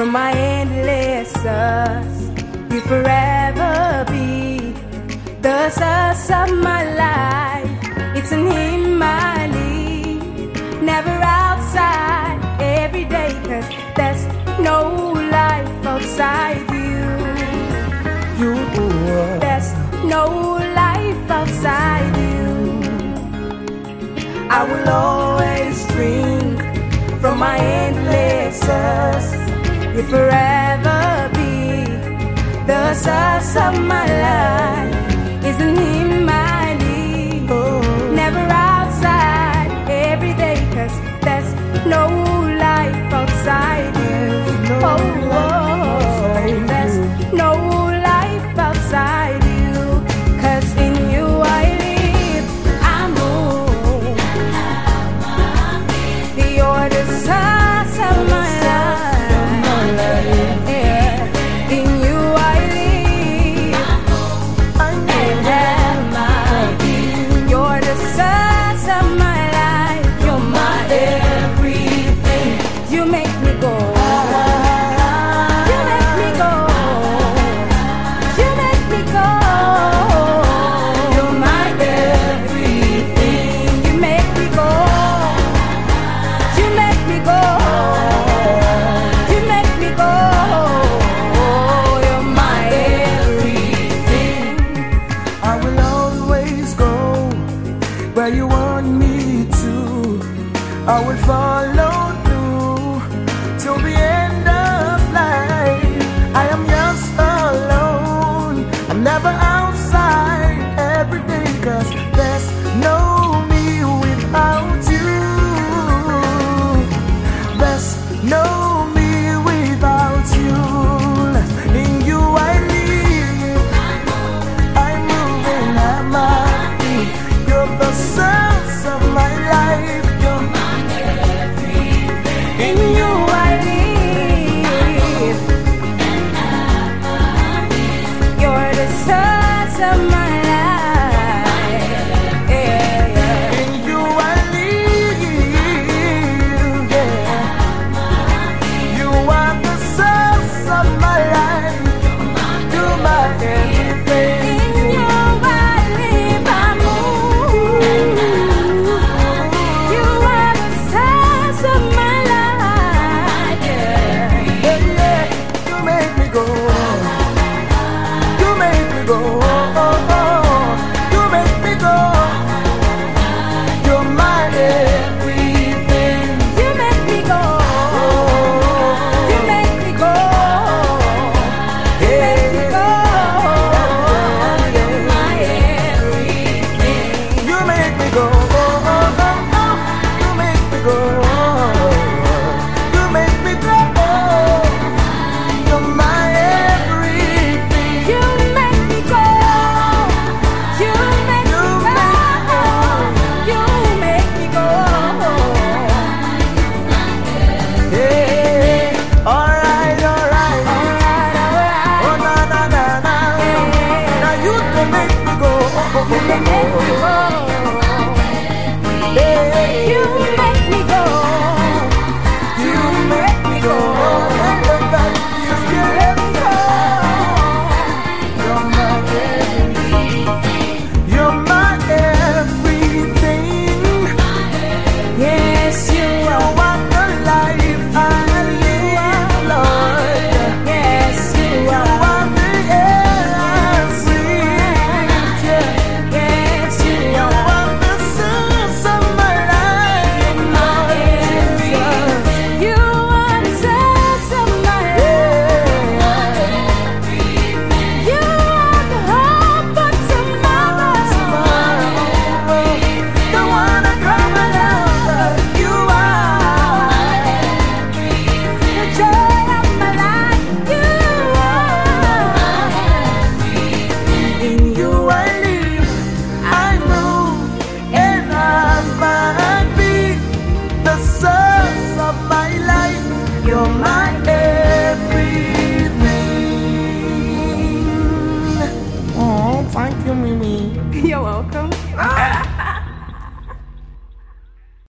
From my endless source, you forever be the source of my life. It's in Him I live, never outside, every day, 'cause there's no life outside you. There's no life outside you. I will always drink from my endless source. You forever be the source of my life. Isn't Him I live, never outside, every day, 'cause there's no life outside you. There's no life outside you, 'cause in you I live, I move. You're the source of my life. Yeah. In you I live, and have my being. You're the source of my life. You're my everything. You make me go. You make me go. You make me go. You're my everything. You make me go. You make me go. You make me go. You're my everything. I will always go where you want me to. I will follow through till the end of life. I am yours alone. I'm never outside every day, 'cause there's no me without you. There's no me without you. In you I live, I move and I'm happy. You're the source of my life. You're my everything. In you I live. You're the source of my life. Yeah, yeah. In you I live. Yeah. You are the source of my life. You're my everything. In you I live, I move. You are the source of my life. Yeah. Yeah, yeah. You make me go. You make me go. You make me go. You're my everything. You make me go. You make me go. You make me go. You're my everything. You make me go. You make me go. You make me go. You're my everything. You make me go. You make me go. You make me go. Yeah. Alright, alright. Oh, na, na, na, na. Now you can make me go. You make me go. Yeah. You make me go. You make me go. Just get me go. You're my everything. You're my everything. Yes, you You are. are the life I live, Lord. Yes, you You are. are the air I breathe. Yes, you You are. are the source of my life, Lord. You are the source of my life. You are the hope for tomorrow. The one I come along, you are. The joy of my life. You are. In you I live, I move, and I be the source of my life. You're my everything. Oh, thank you, Mimi. You're welcome.